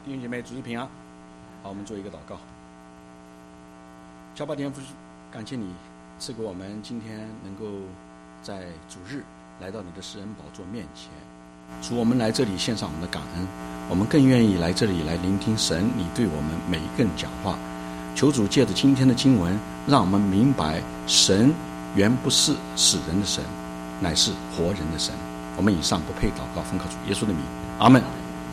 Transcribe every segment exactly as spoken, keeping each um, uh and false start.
弟兄姐妹，主日平安。好，我们做一个祷告。乔巴天父，感谢你赐给我们今天能够在主日来到你的施恩宝座面前。主，我们来这里献上我们的感恩，我们更愿意来这里来聆听神你对我们每一个人讲话。求主借着今天的经文，让我们明白神原不是死人的神，乃是活人的神。我们以上不配祷告，奉靠主耶稣的名，阿们。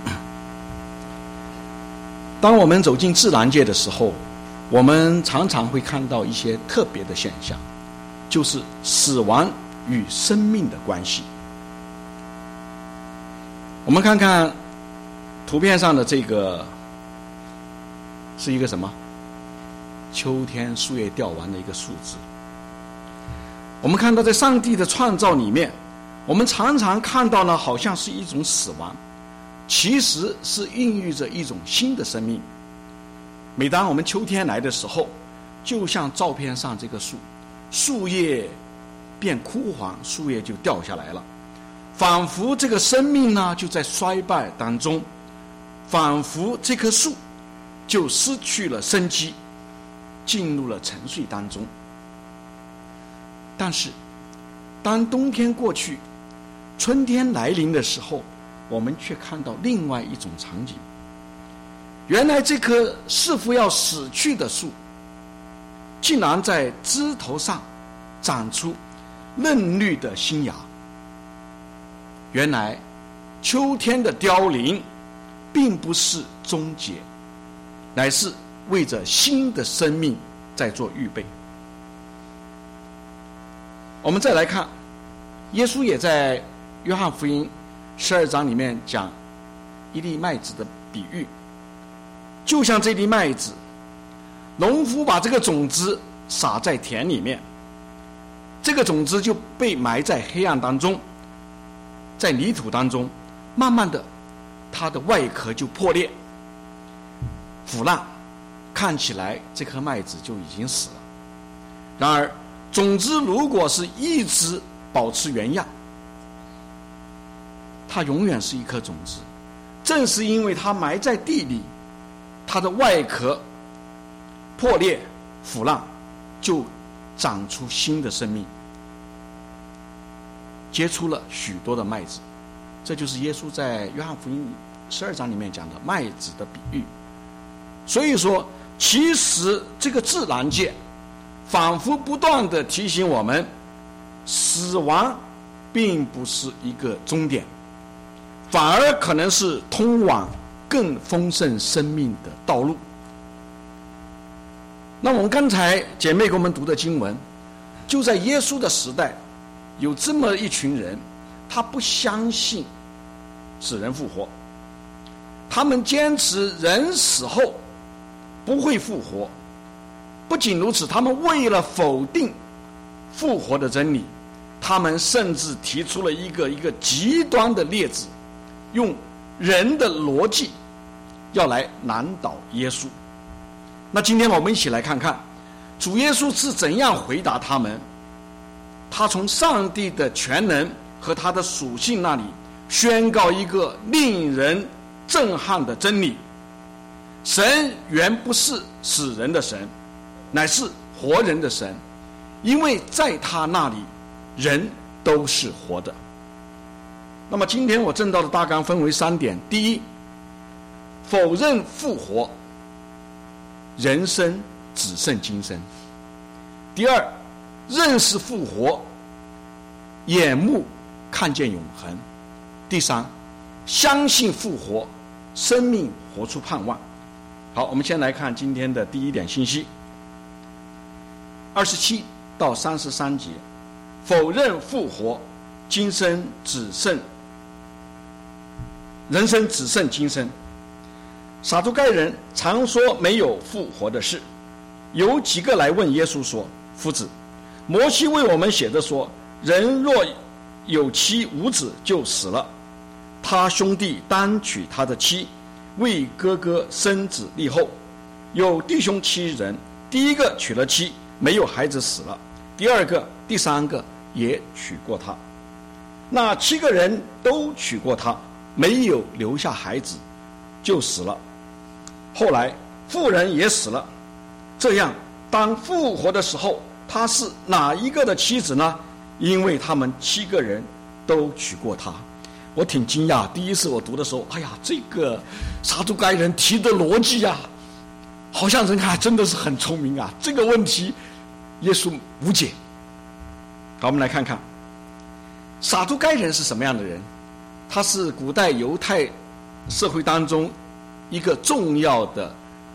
当我们走进自然界的时候，我们常常会看到一些特别的现象，就是死亡与生命的关系。我们看看图片上的这个是一个什么？秋天树叶掉完的一个树枝。我们看到在上帝的创造里面，我们常常看到呢，好像是一种死亡，其实是孕育着一种新的生命。每当我们秋天来的时候，就像照片上这个树，树叶变枯黄，树叶就掉下来了，仿佛这个生命呢就在衰败当中，仿佛这棵树就失去了生机，进入了沉睡当中。但是当冬天过去，春天来临的时候，我们却看到另外一种场景。原来这棵似乎要死去的树，竟然在枝头上长出嫩绿的新芽。原来秋天的凋零并不是终结，乃是为着新的生命在做预备。我们再来看，耶稣也在约翰福音十二章里面讲一粒麦子的比喻。就像这粒麦子，农夫把这个种子撒在田里面，这个种子就被埋在黑暗当中，在泥土当中，慢慢的它的外壳就破裂腐烂，看起来这颗麦子就已经死了。然而种子如果是一直保持原样，它永远是一颗种子。正是因为它埋在地里，它的外壳破裂腐烂，就长出新的生命，结出了许多的麦子。这就是耶稣在约翰福音十二章里面讲的麦子的比喻。所以说，其实这个自然界仿佛不断地提醒我们，死亡并不是一个终点，反而可能是通往更丰盛生命的道路。那我们刚才姐妹给我们读的经文，就在耶稣的时代，有这么一群人，他不相信死人复活，他们坚持人死后不会复活。不仅如此，他们为了否定复活的真理，他们甚至提出了一个一个极端的例子，用人的逻辑要来难倒耶稣。那今天我们一起来看看主耶稣是怎样回答他们。他从上帝的全能和他的属性那里宣告一个令人震撼的真理：神原不是死人的神，乃是活人的神，因为在他那里人都是活的。那么今天我正道的大纲分为三点：第一，否认复活，人生只剩今生；第二，认识复活，眼目看见永恒；第三，相信复活，生命活出盼望。好，我们先来看今天的第一点信息，二十七到三十三节，否认复活，今生只剩人生只剩今生。撒都该人常说没有复活的事，有几个来问耶稣说：夫子，摩西为我们写的说，人若有妻无子就死了，他兄弟当娶他的妻，为哥哥生子立后。有弟兄七人，第一个娶了妻，没有孩子死了，第二个第三个也娶过他，那七个人都娶过他，没有留下孩子就死了。 后来妇人也死了，这样当复活的时候，他是哪一个的妻子呢？因为他们七个人都娶过她。我挺惊讶，第一次我读的时候，哎呀，这个撒都该人提的逻辑呀、啊，好像人还真的是很聪明啊。这个问题耶稣无解。好，我们来看看撒都该人是什么样的人。他是古代犹太社会当中一个重要的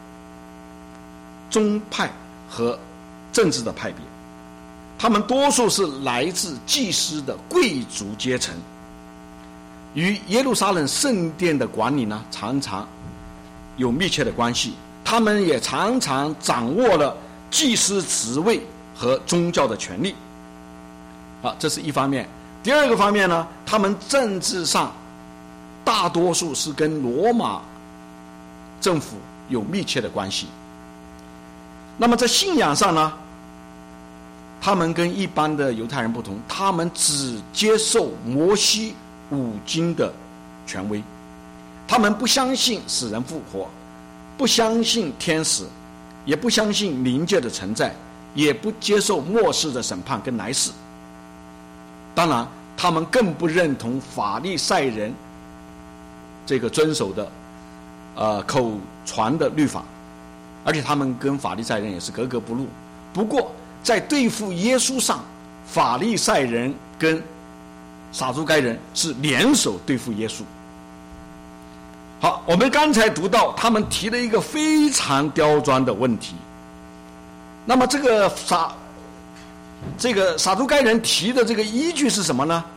宗派和政治的派别，他们多数是来自祭司的贵族阶层，与耶路撒冷圣殿的管理呢常常有密切的关系，他们也常常掌握了祭司职位和宗教的权利。啊，这是一方面。第二个方面呢，他们政治上大多数是跟罗马政府有密切的关系。那么在信仰上呢，他们跟一般的犹太人不同，他们只接受摩西五经的权威，他们不相信死人复活，不相信天使，也不相信灵界的存在，也不接受末世的审判跟来世。当然他们更不认同法利赛人这个遵守的呃口传的律法，而且他们跟法利赛人也是格格不入。不过在对付耶稣上，法利赛人跟撒都该人是联手对付耶稣。好，我们刚才读到他们提了一个非常刁钻的问题。那么这个撒这个撒都该人提的这个依据是什么呢？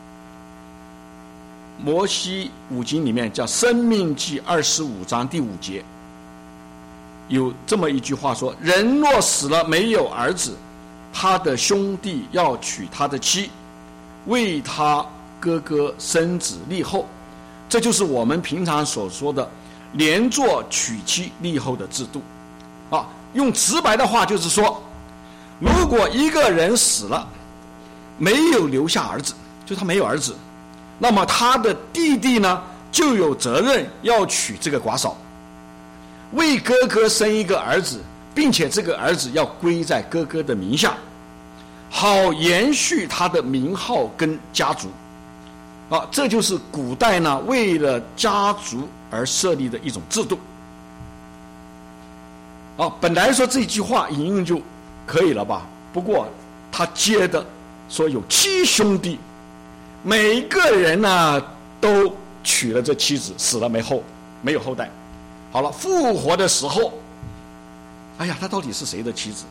摩西五经里面叫《申命记》二十五章第五节，有这么一句话说：人若死了没有儿子，他的兄弟要娶他的妻，为他哥哥生子立后。这就是我们平常所说的连坐娶妻立后的制度啊。用直白的话就是说，如果一个人死了没有留下儿子，就他没有儿子，那么他的弟弟呢就有责任要娶这个寡嫂，为哥哥生一个儿子，并且这个儿子要归在哥哥的名下，好延续他的名号跟家族啊。这就是古代呢为了家族而设立的一种制度啊。本来说这句话引用就可以了吧，不过他接的说有七兄弟，每个人呢都娶了这妻子，死了没后没有后代。好了，复活的时候，哎呀，他到底是谁的妻子？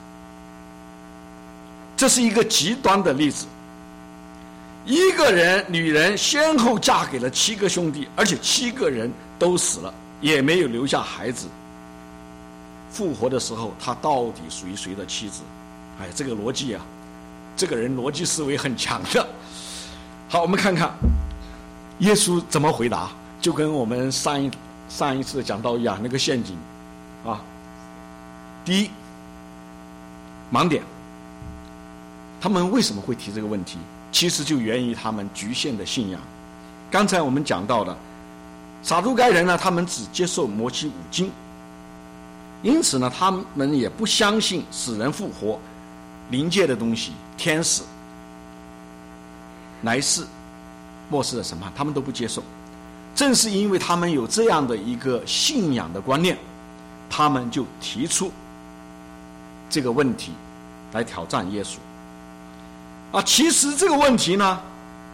这是一个极端的例子。一个人女人先后嫁给了七个兄弟，而且七个人都死了，也没有留下孩子。复活的时候，他到底属于谁的妻子？哎，这个逻辑啊，这个人逻辑思维很强的。好，我们看看耶稣怎么回答，就跟我们上一上一次讲到一样，那个陷阱啊。第一，盲点。他们为什么会提这个问题？其实就源于他们局限的信仰。刚才我们讲到的撒都该人呢，他们只接受摩西五经，因此呢，他们也不相信死人复活、灵界的东西、天使、来世、末世的审判，他们都不接受。正是因为他们有这样的一个信仰的观念，他们就提出这个问题来挑战耶稣。啊，其实这个问题呢，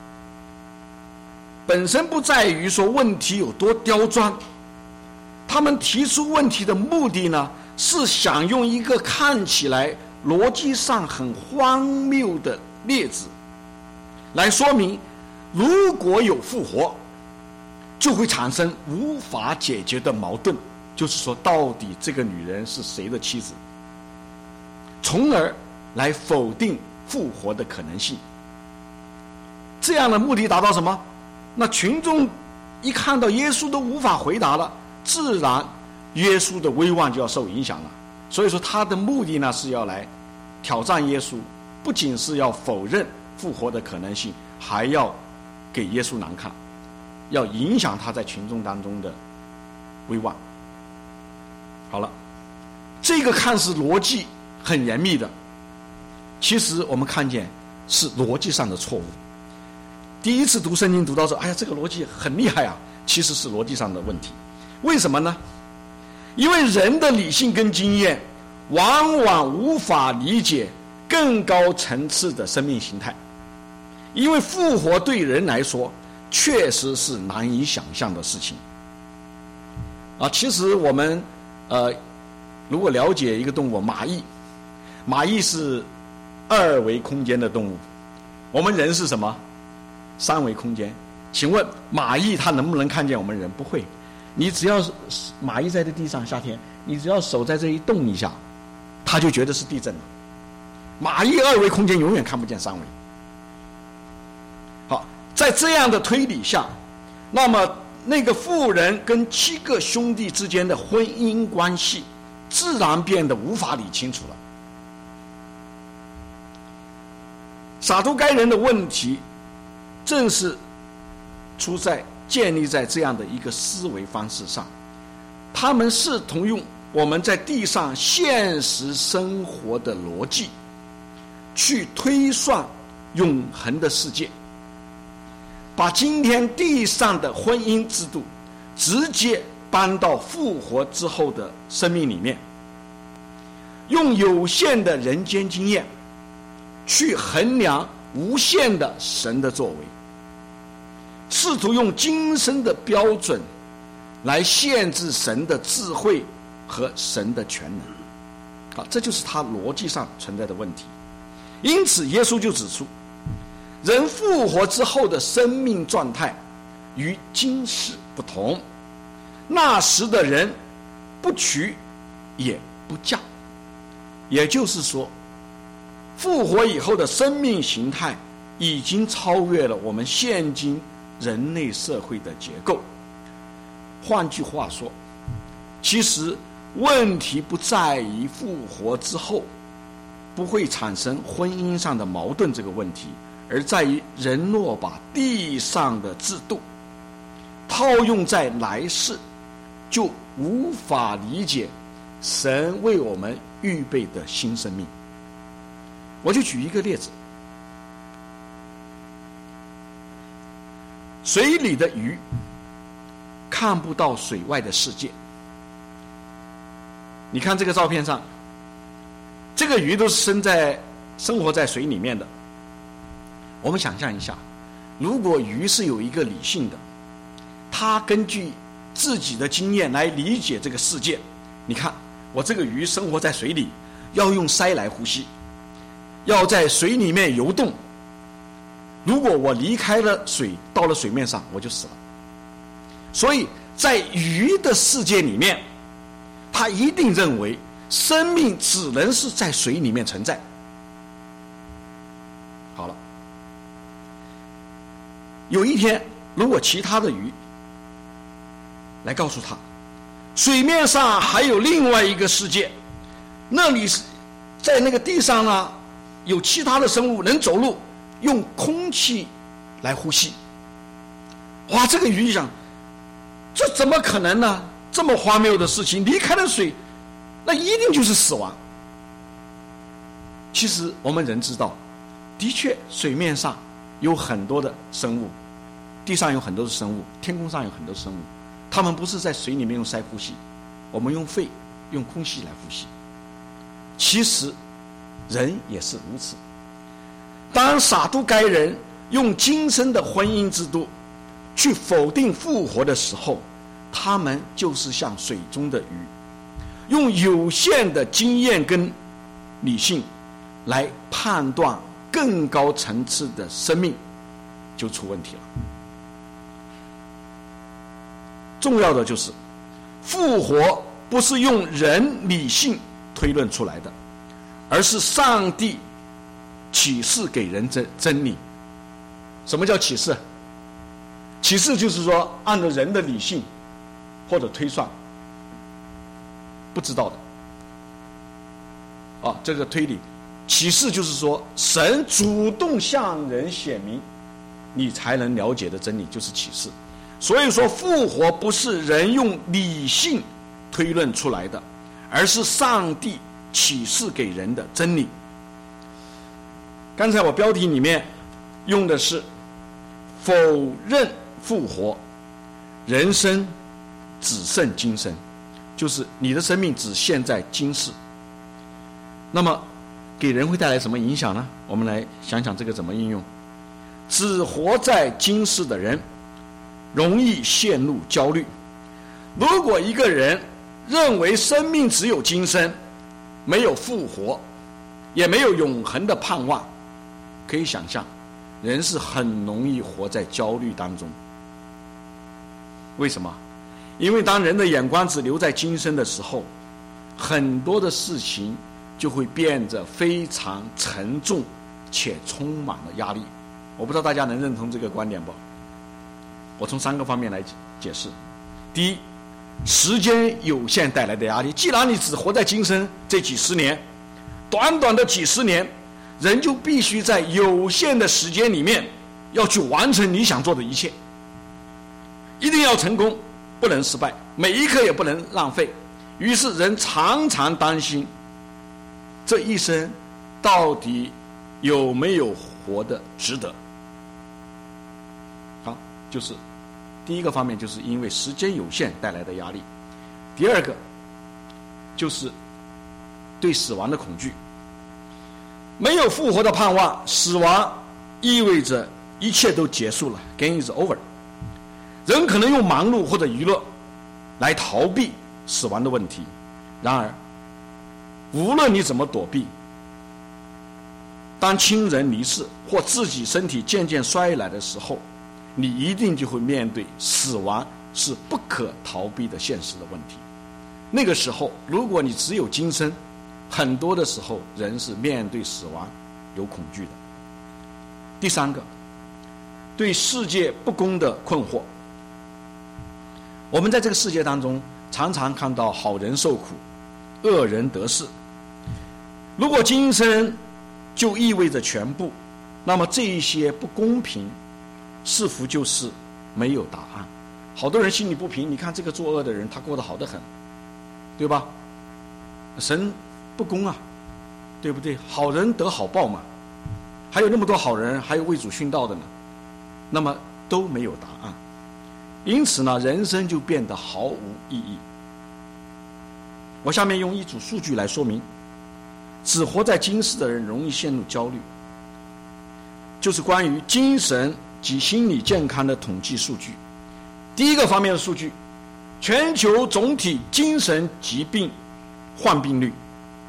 本身不在于说问题有多刁钻，他们提出问题的目的呢，是想用一个看起来逻辑上很荒谬的例子来说明，如果有复活，就会产生无法解决的矛盾，就是说到底这个女人是谁的妻子，从而来否定复活的可能性。这样的目的达到什么？那群众一看到耶稣都无法回答了，自然耶稣的威望就要受影响了。所以说他的目的呢，是要来挑战耶稣，不仅是要否认复活的可能性，还要给耶稣难看，要影响他在群众当中的威望。 好了，这个看似逻辑很严密的，其实我们看见是逻辑上的错误。第一次读圣经读到说，哎呀，这个逻辑很厉害啊，其实是逻辑上的问题。为什么呢？因为人的理性跟经验往往无法理解更高层次的生命形态，因为复活对人来说确实是难以想象的事情啊。其实我们呃，如果了解一个动物蚂蚁，蚂蚁是二维空间的动物，我们人是什么？三维空间。请问蚂蚁它能不能看见我们人？不会。你只要蚂蚁在这地上，夏天你只要手在这一动一下，它就觉得是地震了。蚂蚁二维空间永远看不见三维。好，在这样的推理下，那么那个妇人跟七个兄弟之间的婚姻关系自然变得无法理清楚了。撒都该人的问题正是出在建立在这样的一个思维方式上，他们试图用我们在地上现实生活的逻辑去推算永恒的世界，把今天地上的婚姻制度直接搬到复活之后的生命里面，用有限的人间经验去衡量无限的神的作为，试图用今生的标准来限制神的智慧和神的全能。好，这就是他逻辑上存在的问题。因此耶稣就指出，人复活之后的生命状态与今世不同，那时的人不娶也不嫁，也就是说复活以后的生命形态已经超越了我们现今人类社会的结构。换句话说，其实问题不在于复活之后不会产生婚姻上的矛盾这个问题，而在于人若把地上的制度套用在来世，就无法理解神为我们预备的新生命。我就举一个例子，水里的鱼看不到水外的世界。你看这个照片上，这个鱼都是生在生活在水里面的。我们想象一下，如果鱼是有一个理性的，它根据自己的经验来理解这个世界。你看我这个鱼生活在水里，要用鳃来呼吸，要在水里面游动，如果我离开了水，到了水面上，我就死了。所以在鱼的世界里面，他一定认为生命只能是在水里面存在。好了，有一天如果其他的鱼来告诉他，水面上还有另外一个世界，那里是在那个地上呢，有其他的生物能走路，用空气来呼吸。哇，这个鱼想，这怎么可能呢？这么荒谬的事情，离开了水，那一定就是死亡。其实我们人知道，的确水面上有很多的生物，地上有很多的生物，天空上有很多生物，他们不是在水里面用鳃呼吸，我们用肺用空气来呼吸。其实人也是如此。当撒都该人用今生的婚姻制度去否定复活的时候，他们就是像水中的鱼，用有限的经验跟理性来判断更高层次的生命，就出问题了。重要的就是复活不是用人理性推论出来的，而是上帝启示给人真真理。什么叫启示？启示就是说按照人的理性或者推算不知道的啊，这个推理。启示就是说神主动向人显明你才能了解的真理，就是启示。所以说复活不是人用理性推论出来的， 而是上帝启示给人的真理。刚才我标题里面用的是否认复活，人生只剩今生，就是你的生命只限在今世。那么给人会带来什么影响呢？我们来想想这个怎么应用。只活在今世的人容易陷入焦虑。如果一个人认为生命只有今生，没有复活，也没有永恒的盼望，可以想象人是很容易活在焦虑当中。为什么？因为当人的眼光只留在今生的时候，很多的事情就会变得非常沉重且充满了压力。我不知道大家能认同这个观点不？我从三个方面来解释。第一，时间有限带来的压力。既然你只活在今生这几十年，短短的几十年，人就必须在有限的时间里面要去完成你想做的一切，一定要成功，不能失败，每一刻也不能浪费。于是人常常担心这一生到底有没有活得值得。好，就是第一个方面，就是因为时间有限带来的压力。第二个就是对死亡的恐惧。没有复活的盼望，死亡意味着一切都结束了， Game is over。 人可能用忙碌或者娱乐来逃避死亡的问题，然而无论你怎么躲避，当亲人离世或自己身体渐渐衰老的时候，你一定就会面对死亡是不可逃避的现实的问题。那个时候如果你只有今生，很多的时候人是面对死亡有恐惧的。第三个，对世界不公的困惑。我们在这个世界当中常常看到好人受苦，恶人得势。如果今生就意味着全部，那么这一些不公平是否就是没有答案？好多人心里不平，你看这个作恶的人他过得好得很，对吧？神不公啊，对不对？好人得好报嘛，还有那么多好人，还有为主殉道的呢，那么都没有答案。因此呢，人生就变得毫无意义。我下面用一组数据来说明只活在今世的人容易陷入焦虑，就是关于精神及心理健康的统计数据。第一个方面的数据，全球总体精神疾病患病率。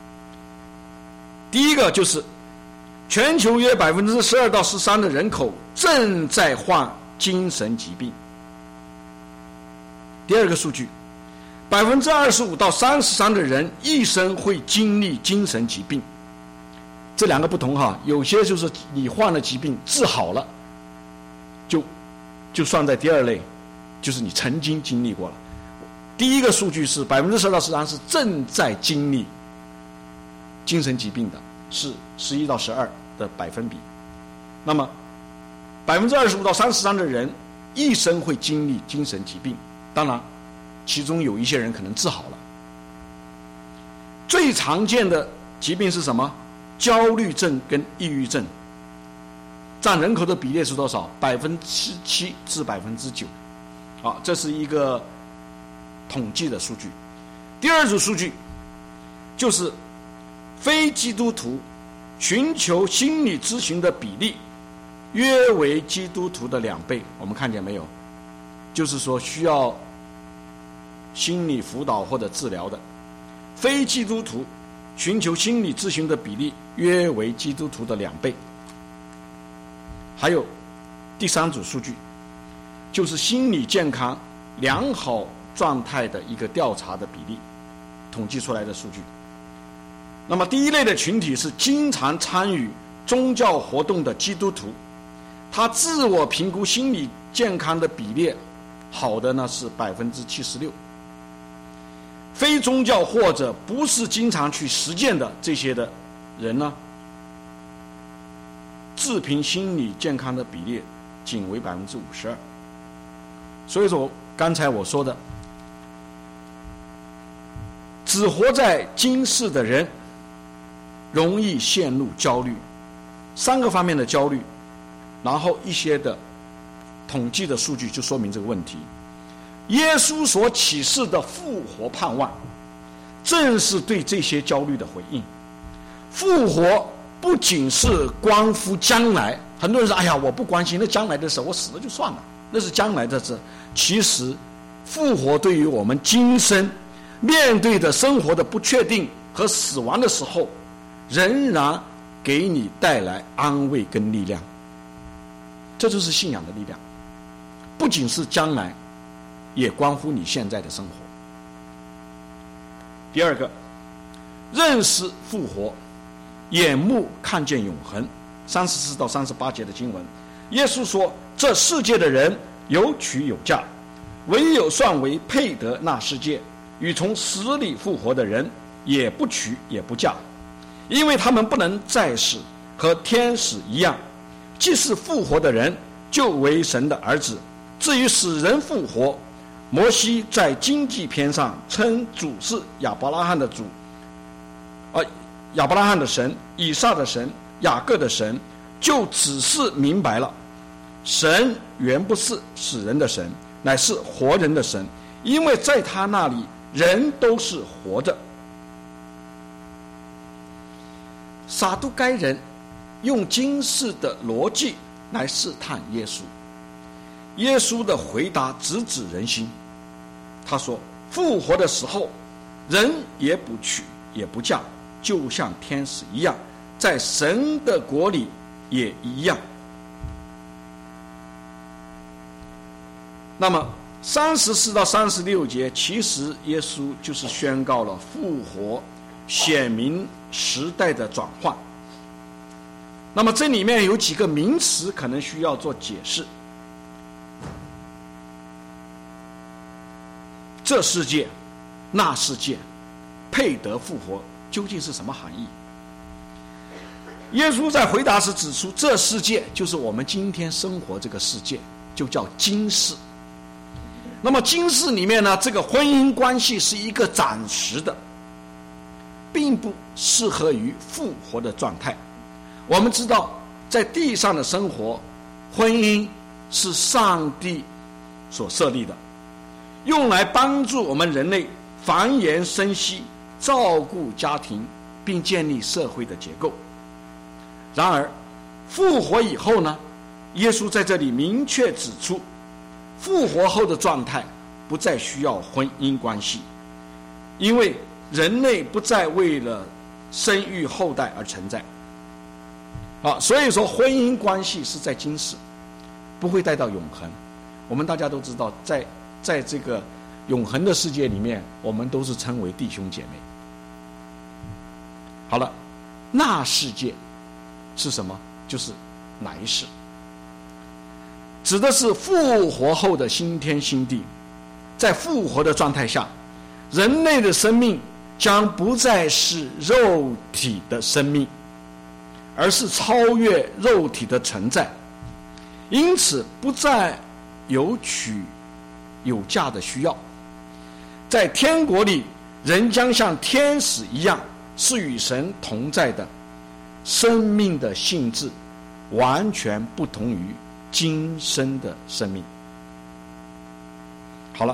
第一个就是全球约百分之十二到十三的人口正在患精神疾病。第二个数据，百分之二十五到三十三的人一生会经历精神疾病。这两个不同哈，有些就是你患了疾病治好了，就就算在第二类，就是你曾经经历过了。第一个数据是百分之十到十三是正在经历精神疾病的，是十一到十二的百分比。那么百分之二十五到三十三的人一生会经历精神疾病，当然其中有一些人可能治好了。最常见的疾病是什么？焦虑症跟抑郁症，占人口的比例是多少？百分之七至百分之九。好，这是一个统计的数据。第二组数据就是非基督徒寻求心理咨询的比例约为基督徒的两倍。我们看见没有？就是说需要心理辅导或者治疗的非基督徒寻求心理咨询的比例约为基督徒的两倍。还有第三组数据，就是心理健康良好状态的一个调查的比例统计出来的数据。那么第一类的群体是经常参与宗教活动的基督徒，他自我评估心理健康的比例好的呢是百分之七十六。非宗教或者不是经常去实践的这些的人呢，自评心理健康的比例仅为百分之五十二。所以说刚才我说的只活在今世的人容易陷入焦虑，三个方面的焦虑，然后一些的统计的数据就说明这个问题。耶稣所启示的复活盼望，正是对这些焦虑的回应。复活不仅是关乎将来，很多人说哎呀我不关心那将来的事，我死了就算了，那是将来的事。其实复活对于我们今生面对的生活的不确定和死亡的时候，仍然给你带来安慰跟力量。这就是信仰的力量，不仅是将来，也关乎你现在的生活。第二个，认识复活，眼目看见永恒。三十四到三十八节的经文，耶稣说：这世界的人有娶有嫁，唯有算为配得那世界与从死里复活的人，也不娶也不嫁，因为他们不能再世，和天使一样，既是复活的人，就为神的儿子。至于使人复活，摩西在经济篇上称主是亚伯拉罕的主，呃，亚伯拉罕的神，以撒的神，雅各的神，就只是明白了，神原不是死人的神，乃是活人的神，因为在他那里人都是活着。撒都该人用今世的逻辑来试探耶稣，耶稣的回答直指人心。他说复活的时候，人也不娶也不嫁，就像天使一样，在神的国里也一样。那么三十四到三十六节，其实耶稣就是宣告了复活，显明时代的转换。那么这里面有几个名词可能需要做解释。这世界，那世界，配得复活，究竟是什么含义？耶稣在回答时指出，这世界就是我们今天生活这个世界，就叫今世。那么今世里面呢，这个婚姻关系是一个暂时的，并不适合于复活的状态。我们知道在地上的生活，婚姻是上帝所设立的，用来帮助我们人类繁衍生息，照顾家庭，并建立社会的结构。然而复活以后呢，耶稣在这里明确指出，复活后的状态不再需要婚姻关系，因为人类不再为了生育后代而存在。啊，所以说婚姻关系是在今世，不会带到永恒。我们大家都知道，在在这个永恒的世界里面，我们都是称为弟兄姐妹。好了，那世界是什么？就是来世，指的是复活后的新天新地。在复活的状态下，人类的生命将不再是肉体的生命，而是超越肉体的存在，因此不再有娶有嫁的需要。在天国里，人将像天使一样，是与神同在的，生命的性质完全不同于今生的生命。好了，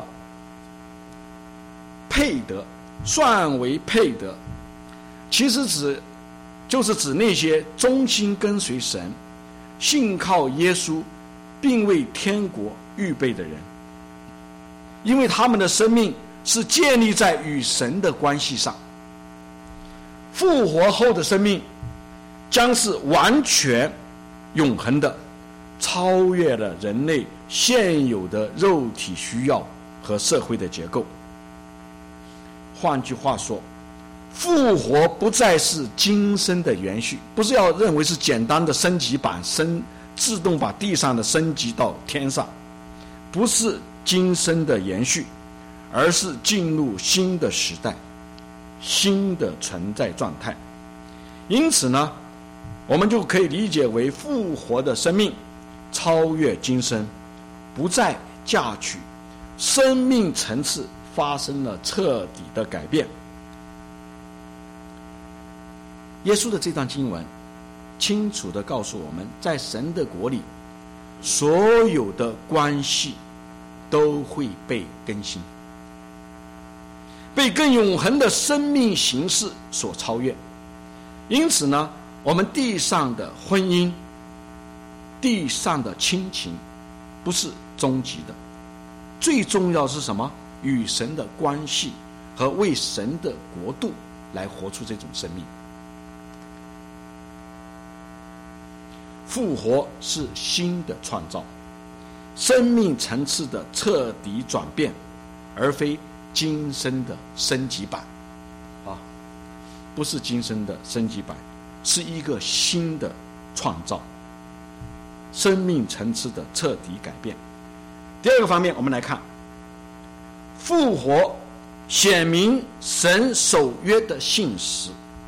配得，算为配得，其实指就是指那些忠心跟随神、信靠耶稣，并为天国预备的人，因为他们的生命是建立在与神的关系上。复活后的生命将是完全永恒的，超越了人类现有的肉体需要和社会的结构。换句话说，复活不再是今生的延续，不是要认为是简单的升级版，升自动把地上的升级到天上，不是今生的延续，而是进入新的时代，新的存在状态。因此呢，我们就可以理解为复活的生命超越今生，不再嫁娶，生命层次发生了彻底的改变， 耶稣的这段经文清楚地告诉我们，在神的国里，所有的关系都会被更新，被更永恒的生命形式所超越。因此呢，我们地上的婚姻、地上的亲情不是终极的，最重要是什么？与神的关系和为神的国度来活出这种生命。复活是新的创造，生命层次的彻底转变，而非今生的升级版啊，不是今生的升级版，是一个新的创造，生命层次的彻底改变。第二个方面，我们来看复活显明神守约的信实。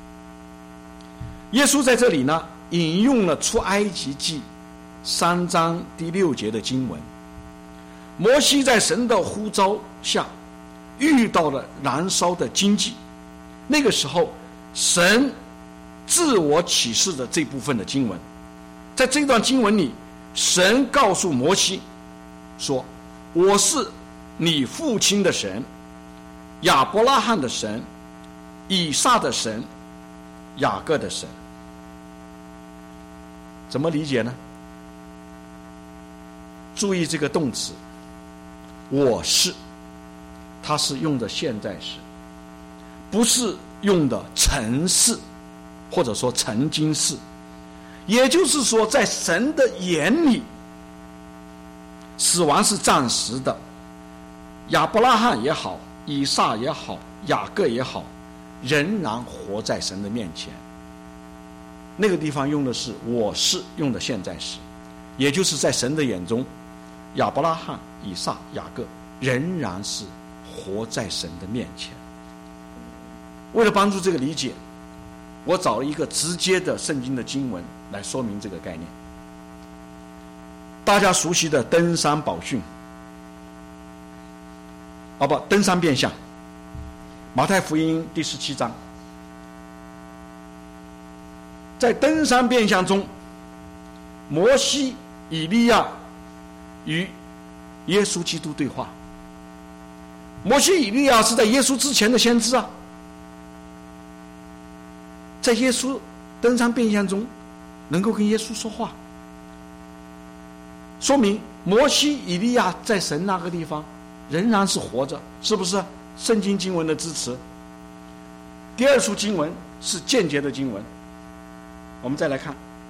耶稣在这里呢，引用了出埃及记三章第六节的经文。摩西在神的呼召下遇到了燃烧的荆棘，那个时候神自我启示的这部分的经文，在这段经文里，神告诉摩西说，我是你父亲的神，亚伯拉罕的神，以撒的神，雅各的神。怎么理解呢？注意这个动词我是，它是用的现在时，不是用的曾是或者说曾经是。也就是说，在神的眼里，死亡是暂时的，亚伯拉罕也好，以撒也好，雅各也好，仍然活在神的面前。那个地方用的是我是，用的现在时，也就是在神的眼中，亚伯拉罕、以撒、雅各仍然是活在神的面前。为了帮助这个理解，我找了一个直接的圣经的经文来说明这个概念。大家熟悉的登山宝训，啊不，登山变相，马太福音第十七章。在登山变相中，摩西、以利亚与耶稣基督对话。摩西、以利亚是在耶稣之前的先知啊，在耶稣登山变相中能够跟耶稣说话，说明摩西、以利亚在神那个地方仍然是活着，是不是？圣经经文的支持。第二处经文是间接的经文，我们再来看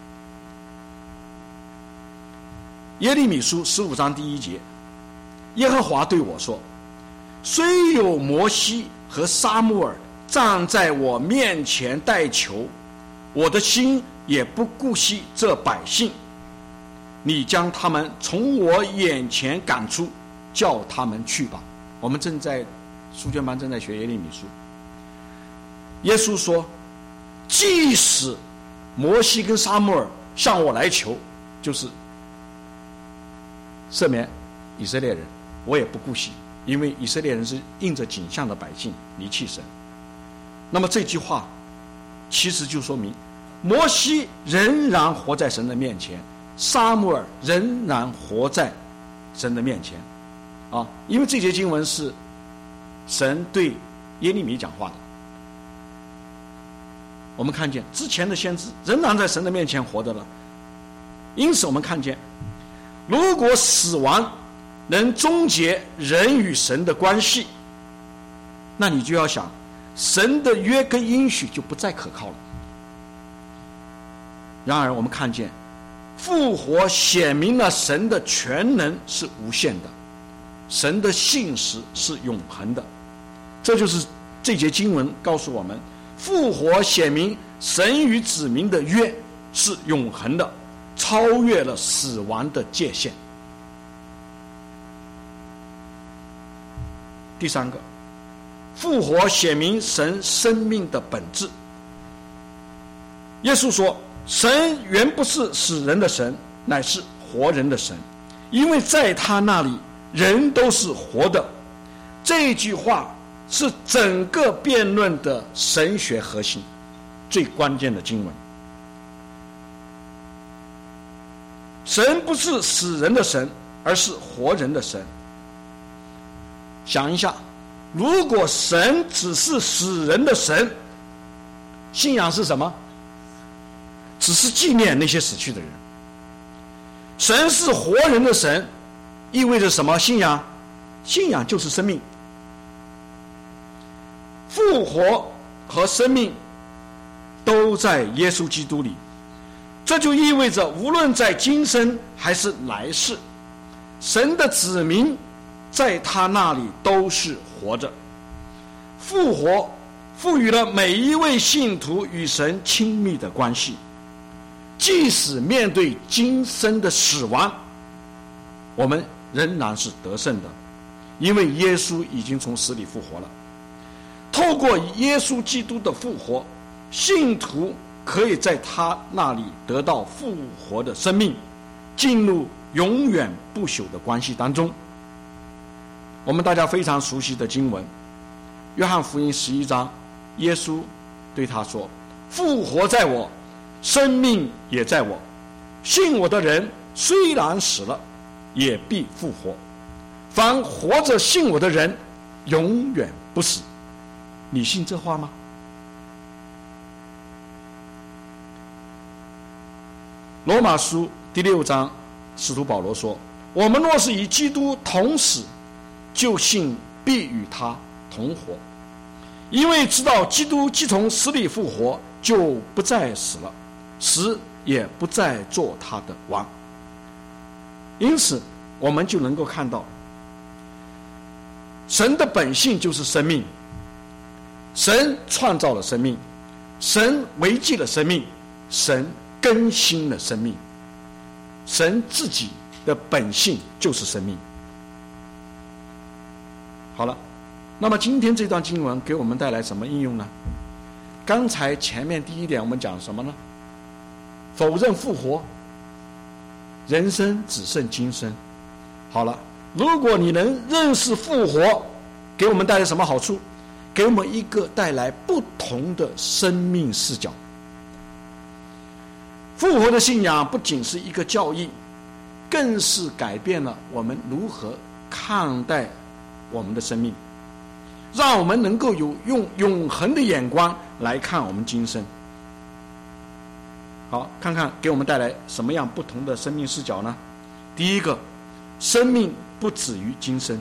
耶利米书十五章第一节，耶和华对我说，虽有摩西和撒母耳站在我面前代求，我的心也不顾惜这百姓，你将他们从我眼前赶出，叫他们去吧。我们正在书卷班正在学耶利米书。耶稣说，即使摩西跟撒母耳向我来求，就是赦免以色列人，我也不顾惜，因为以色列人是印着景象的百姓，离弃神。那么这句话其实就说明摩西仍然活在神的面前，撒母耳仍然活在神的面前啊，因为这节经文是神对耶利米讲话的。我们看见之前的先知仍然在神的面前活着了，因此我们看见，如果死亡能终结人与神的关系，那你就要想，神的约跟应许就不再可靠了。然而我们看见复活显明了神的全能是无限的，神的信实是永恒的。这就是这节经文告诉我们，复活显明神与子民的约是永恒的，超越了死亡的界限。第三个，复活显明神生命的本质。耶稣说，神原不是死人的神，乃是活人的神，因为在他那里人都是活的。这句话是整个辩论的神学核心， 最关键的经文。神不是死人的神，而是活人的神。想一下，如果神只是死人的神，信仰是什么？只是纪念那些死去的人。神是活人的神，意味着什么？信仰信仰就是生命。复活和生命都在耶稣基督里，这就意味着无论在今生还是来世，神的子民在他那里都是活着。复活赋予了每一位信徒与神亲密的关系，即使面对今生的死亡，我们仍然是得胜的，因为耶稣已经从死里复活了。透过耶稣基督的复活，信徒可以在他那里得到复活的生命，进入永远不朽的关系当中。我们大家非常熟悉的经文，约翰福音十一章，耶稣对他说：复活在我，生命也在我，信我的人虽然死了，也必复活。凡活着信我的人，永远不死。你信这话吗？罗马书第六章，使徒保罗说：我们若是与基督同死，就信必与他同活，因为知道基督既从死里复活，就不再死了，死也不再做他的王。因此我们就能够看到，神的本性就是生命，神创造了生命，神维系了生命，神更新了生命，神自己的本性就是生命。好了，那么今天这段经文给我们带来什么应用呢？刚才前面第一点我们讲什么呢？否认复活，人生只剩今生。好了，如果你能认识复活，给我们带来什么好处？给我们一个带来不同的生命视角。复活的信仰不仅是一个教义，更是改变了我们如何看待我们的生命，让我们能够有用永恒的眼光来看我们今生。好，看看给我们带来什么样不同的生命视角呢？第一个，生命不止于今生。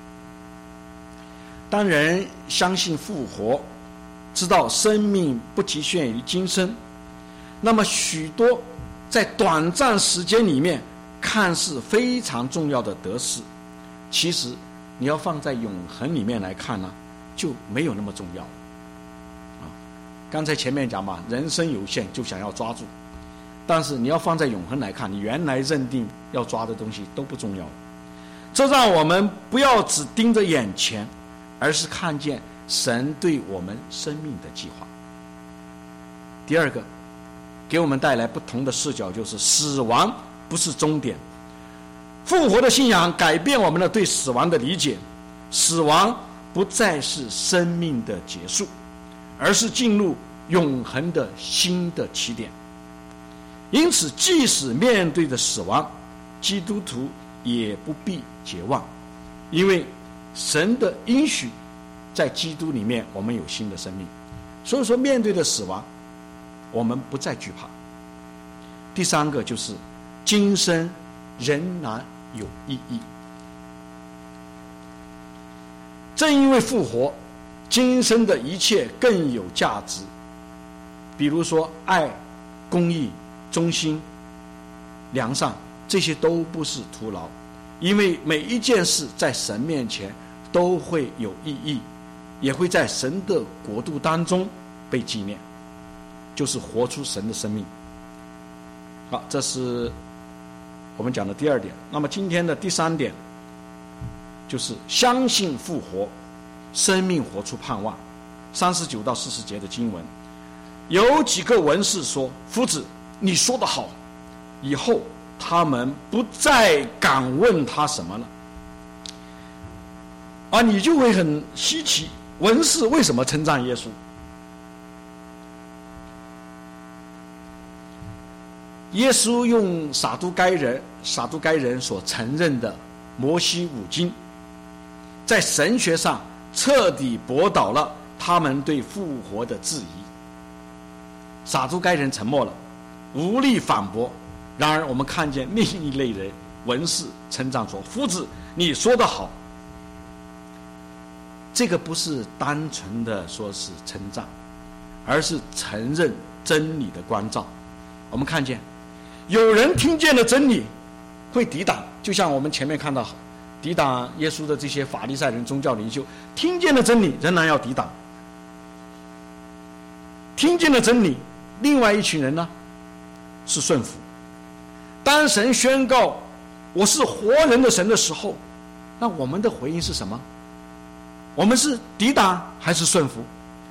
当人相信复活，知道生命不局限于今生，那么许多在短暂时间里面看似非常重要的得失，其实你要放在永恒里面来看呢，就没有那么重要啊。刚才前面讲嘛，人生有限，就想要抓住，但是你要放在永恒来看，你原来认定要抓的东西都不重要了。这让我们不要只盯着眼前，而是看见神对我们生命的计划。第二个，给我们带来不同的视角，就是死亡不是终点。复活的信仰改变我们的对死亡的理解，死亡不再是生命的结束，而是进入永恒的新的起点。因此即使面对着死亡，基督徒也不必绝望，因为神的应许在基督里面我们有新的生命。所以说面对着死亡，我们不再惧怕。第三个就是今生仍然有意义。正因为复活，今生的一切更有价值。比如说爱、公义、忠心、良善，这些都不是徒劳，因为每一件事在神面前都会有意义，也会在神的国度当中被纪念，就是活出神的生命。好，这是我们讲的第二点。那么今天的第三点，就是相信复活，生命活出盼望。三十九到四十节的经文，有几个文士说：夫子，你说得好。以后他们不再敢问他什么了。啊，你就会很稀奇，文士为什么称赞耶稣？ 耶稣用撒都该人撒都该人所承认的摩西五经，在神学上彻底驳倒了他们对复活的质疑。撒都该人沉默了，无力反驳。然而我们看见另一类人，文士称赞说：夫子，你说得好。这个不是单纯的说是称赞，而是承认真理的关照。我们看见有人听见了真理会抵挡，就像我们前面看到抵挡耶稣的这些法利赛人宗教领袖，听见了真理仍然要抵挡。听见了真理，另外一群人呢是顺服。当神宣告我是活人的神的时候，那我们的回应是什么？我们是抵挡还是顺服？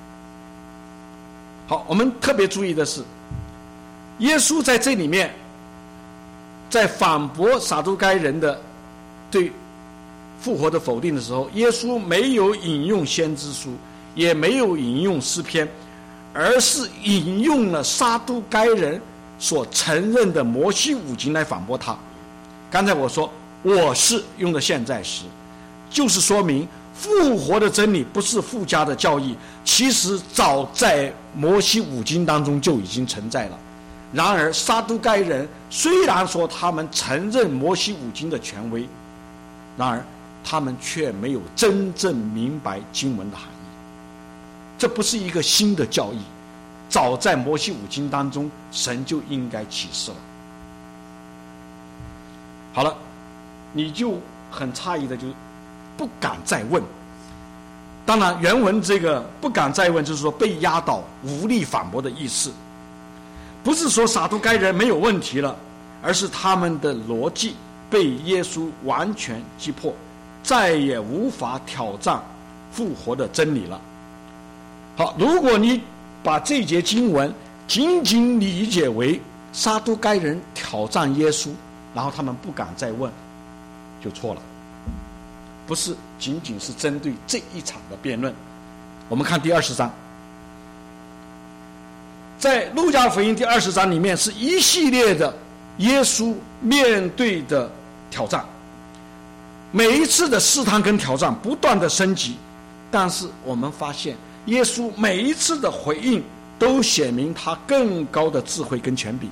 好，我们特别注意的是，耶稣在这里面在反驳撒都该人的对复活的否定的时候，耶稣没有引用先知书，也没有引用诗篇，而是引用了撒都该人所承认的摩西五经来反驳他。刚才我说我是用的现在时，就是说明复活的真理不是附加的教义，其实早在摩西五经当中就已经存在了。然而撒都该人虽然说他们承认摩西五经的权威，然而他们却没有真正明白经文的含义。这不是一个新的教义，早在摩西五经当中神就应该启示了。好了，你就很诧异的就不敢再问。当然原文这个不敢再问就是说被压倒无力反驳的意思，不是说撒都该人没有问题了，而是他们的逻辑被耶稣完全击破，再也无法挑战复活的真理了。好，如果你把这节经文仅仅理解为撒都该人挑战耶稣，然后他们不敢再问，就错了。不是仅仅是针对这一场的辩论。我们看第二十章，在路加福音第二十章里面是一系列的耶稣面对的挑战，每一次的试探跟挑战不断的升级，但是我们发现耶稣每一次的回应都显明他更高的智慧跟权柄。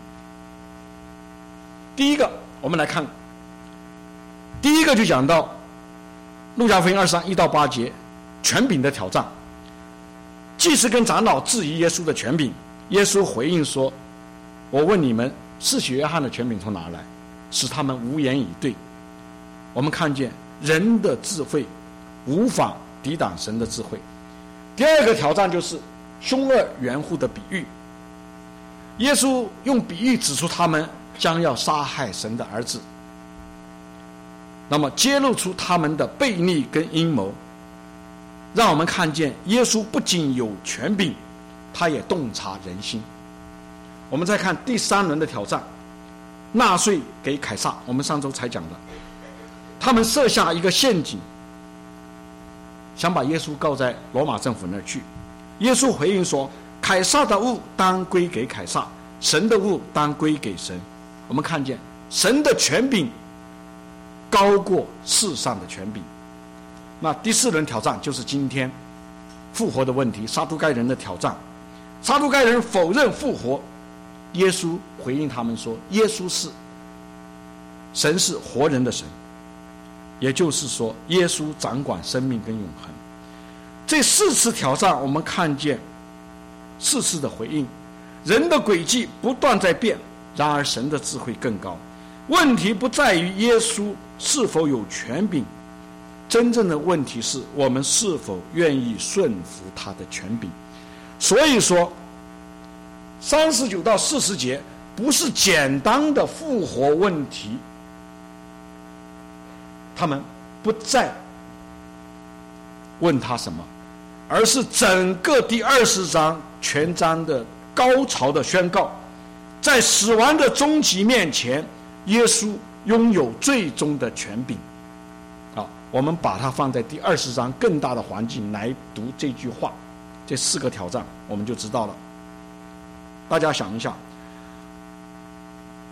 第一个我们来看，第一个就讲到路加福音二十章一到八节，权柄的挑战。祭司跟长老质疑耶稣的权柄，耶稣回应说：我问你们，施洗约翰的权柄从哪来？使他们无言以对。我们看见人的智慧无法抵挡神的智慧。第二个挑战就是凶恶园户的比喻，耶稣用比喻指出他们将要杀害神的儿子，那么揭露出他们的悖逆跟阴谋，让我们看见耶稣不仅有权柄，他也洞察人心。我们再看第三轮的挑战，纳税给凯撒，我们上周才讲的，他们设下一个陷阱，想把耶稣告在罗马政府那儿去。耶稣回应说：凯撒的物当归给凯撒，神的物当归给神。我们看见神的权柄高过世上的权柄。那第四轮挑战就是今天复活的问题，撒都该人的挑战。撒都该人否认复活，耶稣回应他们说：耶稣是神，是活人的神，也就是说耶稣掌管生命跟永恒。这四次挑战我们看见四次的回应，人的轨迹不断在变，然而神的智慧更高。问题不在于耶稣是否有权柄，真正的问题是我们是否愿意顺服他的权柄。所以说三十九到四十节不是简单的复活问题，他们不再问他什么，而是整个第二十章全章的高潮的宣告，在死亡的终极面前，耶稣拥有最终的权柄。好，我们把它放在第二十章更大的环境来读这句话，这四个挑战我们就知道了。大家想一下，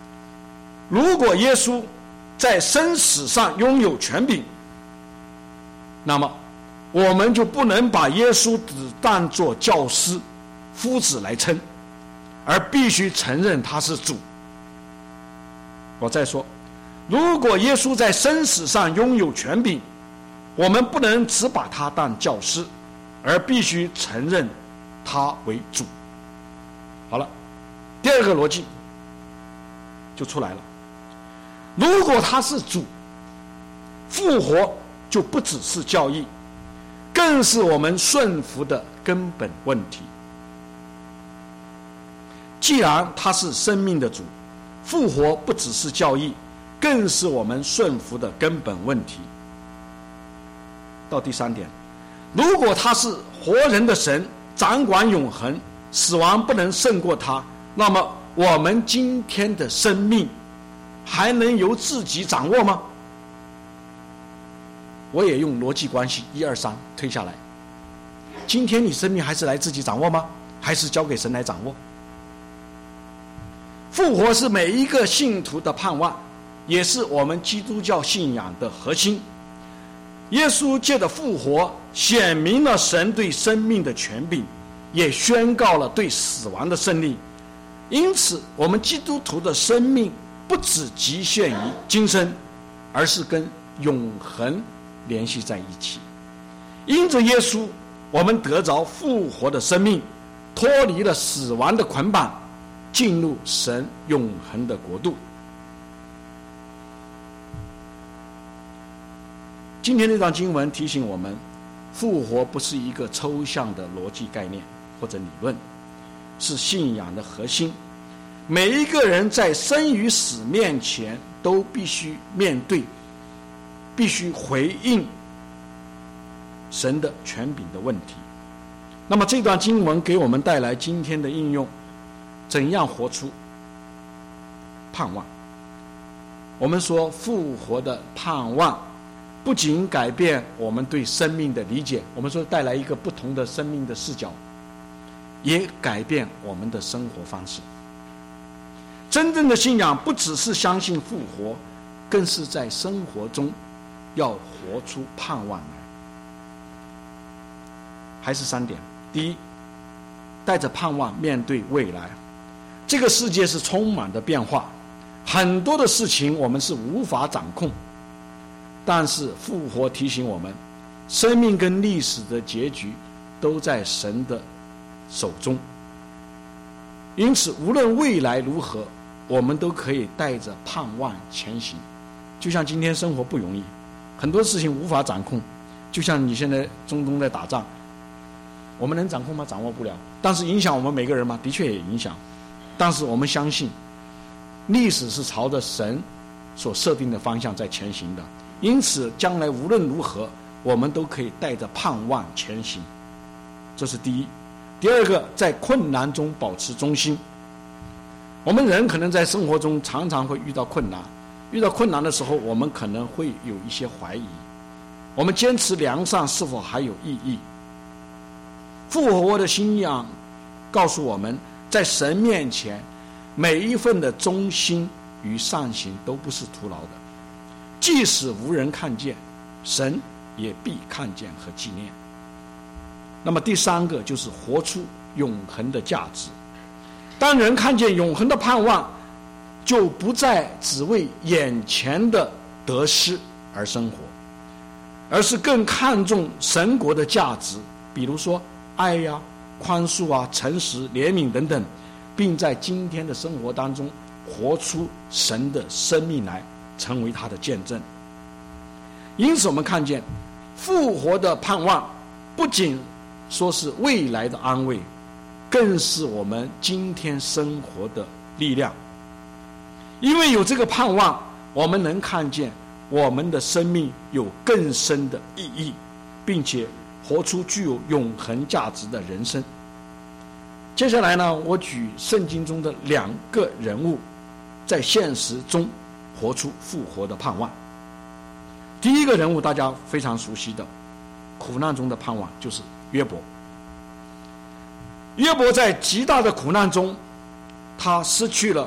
如果耶稣在生死上拥有权柄，那么我们就不能把耶稣只当作教师、夫子来称，而必须承认他是主。我再说，如果耶稣在生死上拥有权柄，我们不能只把他当教师，而必须承认他为主。好了，第二个逻辑就出来了。如果他是主，复活就不只是教义，更是我们顺服的根本问题。既然他是生命的主，复活不只是教义，更是我们顺服的根本问题。到第三点，如果他是活人的神，掌管永恒，死亡不能胜过他，那么我们今天的生命还能由自己掌握吗？我也用逻辑关系一二三推下来。今天你生命还是来自己掌握吗？还是交给神来掌握？复活是每一个信徒的盼望，也是我们基督教信仰的核心。耶稣借着复活显明了神对生命的权柄，也宣告了对死亡的胜利。因此我们基督徒的生命不只局限于今生，而是跟永恒联系在一起。因着耶稣，我们得着复活的生命，脱离了死亡的捆绑，进入神永恒的国度。今天这段经文提醒我们，复活不是一个抽象的逻辑概念或者理论，是信仰的核心。每一个人在生与死面前都必须面对，必须回应神的权柄的问题。那么这段经文给我们带来今天的应用，怎样活出盼望？我们说复活的盼望不仅改变我们对生命的理解，我们说带来一个不同的生命的视角，也改变我们的生活方式。真正的信仰不只是相信复活，更是在生活中要活出盼望来。还是三点：第一，带着盼望面对未来。这个世界是充满的变化，很多的事情我们是无法掌控，但是复活提醒我们，生命跟历史的结局都在神的手中。因此无论未来如何，我们都可以带着盼望前行。就像今天生活不容易，很多事情无法掌控，就像你现在中东在打仗，我们能掌控吗？掌握不了。但是影响我们每个人吗？的确也影响。但是我们相信历史是朝着神所设定的方向在前行的，因此将来无论如何，我们都可以带着盼望前行。这是第一。第二个，在困难中保持忠心。我们人可能在生活中常常会遇到困难，遇到困难的时候，我们可能会有一些怀疑，我们坚持良善是否还有意义？复活的信仰告诉我们，在神面前，每一份的忠心与善行都不是徒劳的，即使无人看见，神也必看见和纪念。那么第三个就是活出永恒的价值。当人看见永恒的盼望，就不再只为眼前的得失而生活，而是更看重神国的价值，比如说爱呀、宽恕啊、诚实、怜悯等等，并在今天的生活当中活出神的生命来，成为他的见证。因此我们看见复活的盼望不仅说是未来的安慰，更是我们今天生活的力量。因为有这个盼望，我们能看见我们的生命有更深的意义，并且活出具有永恒价值的人生。接下来呢，我举圣经中的两个人物在现实中活出复活的盼望。第一个人物大家非常熟悉的，苦难中的盼望，就是约伯。约伯在极大的苦难中，他失去了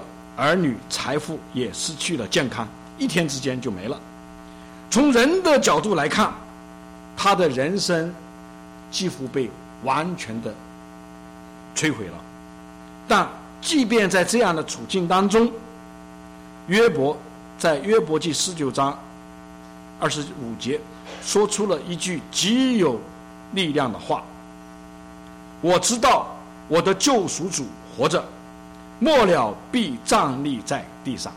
儿女、财富也失去了健康，一天之间就没了。从人的角度来看，他的人生几乎被完全的摧毁了。但即便在这样的处境当中，约伯在约伯记十九章二十五节说出了一句极有力量的话：我知道我的救赎主活着，末了必站立在地上。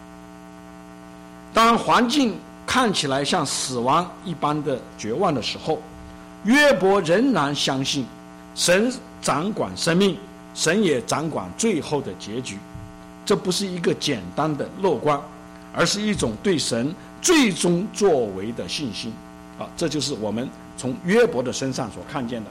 当环境看起来像死亡一般的绝望的时候，约伯仍然相信神掌管生命，神也掌管最后的结局。这不是一个简单的乐观，而是一种对神最终作为的信心。啊，这就是我们从约伯的身上所看见的。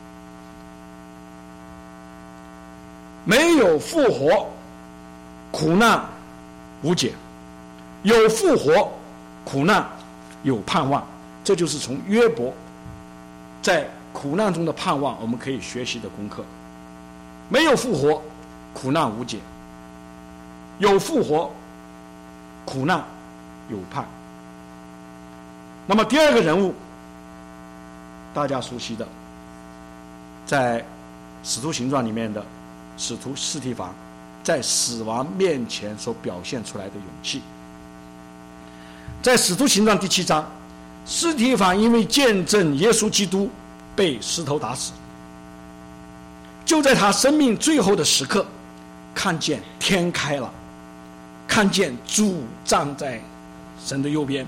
没有复活，苦难无解；有复活，苦难有盼望。这就是从约伯在苦难中的盼望，我们可以学习的功课。没有复活，苦难无解；有复活，苦难有盼。那么第二个人物，大家熟悉的，在使徒行传里面的使徒司提反，在死亡面前所表现出来的勇气。在使徒行传第七章，司提反因为见证耶稣基督被石头打死，就在他生命最后的时刻，看见天开了，看见主站在神的右边。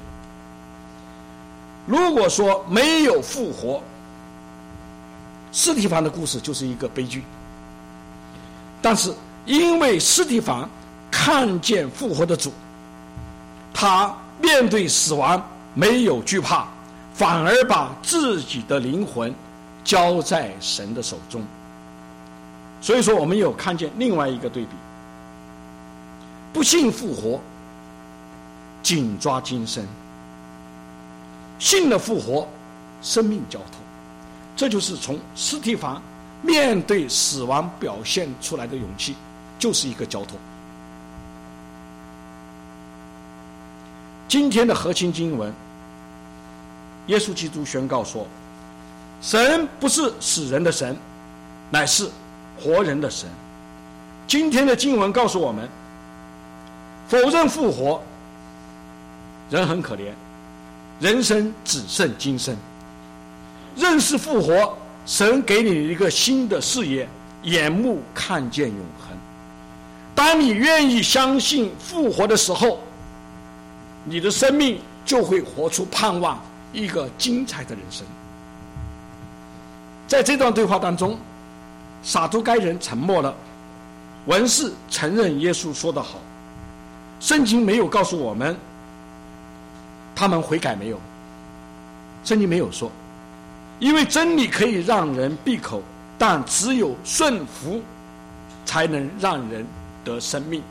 如果说没有复活，司提反的故事就是一个悲剧。但是因为司提反看见复活的主，他面对死亡没有惧怕，反而把自己的灵魂交在神的手中。所以说我们有看见另外一个对比：不信复活，紧抓今生；信了复活，生命交托。这就是从司提反面对死亡表现出来的勇气，就是一个交托。今天的核心经文，耶稣基督宣告说，神不是死人的神，乃是活人的神。今天的经文告诉我们，否认复活，人很可怜，人生只剩今生；认识复活，神给你一个新的视野，眼目看见永恒。当你愿意相信复活的时候，你的生命就会活出盼望，一个精彩的人生。在这段对话当中，撒都该人沉默了，文士承认耶稣说得好。圣经没有告诉我们他们悔改没有，圣经没有说。因为真理可以让人闭口，但只有顺服才能让人得生命。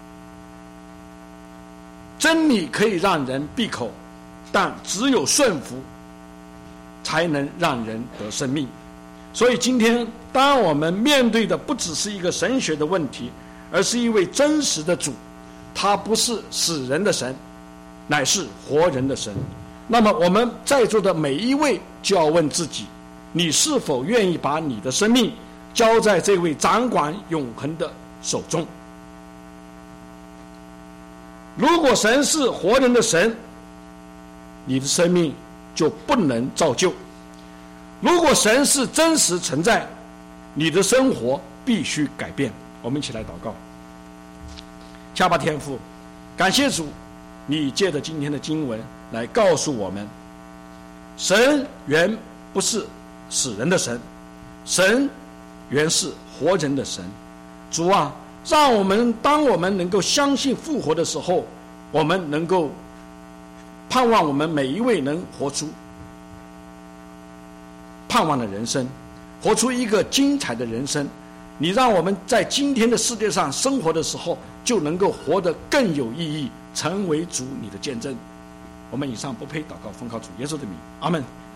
真理可以让人闭口，但只有顺服才能让人得生命。所以今天当我们面对的不只是一个神学的问题，而是一位真实的主，他不是死人的神，乃是活人的神。那么我们在座的每一位就要问自己，你是否愿意把你的生命交在这位掌管永恒的手中？如果神是活人的神，你的生命就不能造就；如果神是真实存在，你的生活必须改变。我们一起来祷告。下巴天父，感谢主，你借着今天的经文来告诉我们，神原不是死人的神，神原是活人的神。主啊，让我们当我们能够相信复活的时候，我们能够盼望我们每一位能活出盼望的人生，活出一个精彩的人生。你让我们在今天的世界上生活的时候，就能够活得更有意义，成为主你的见证。我们以上不配祷告，奉靠主耶稣的名，阿们。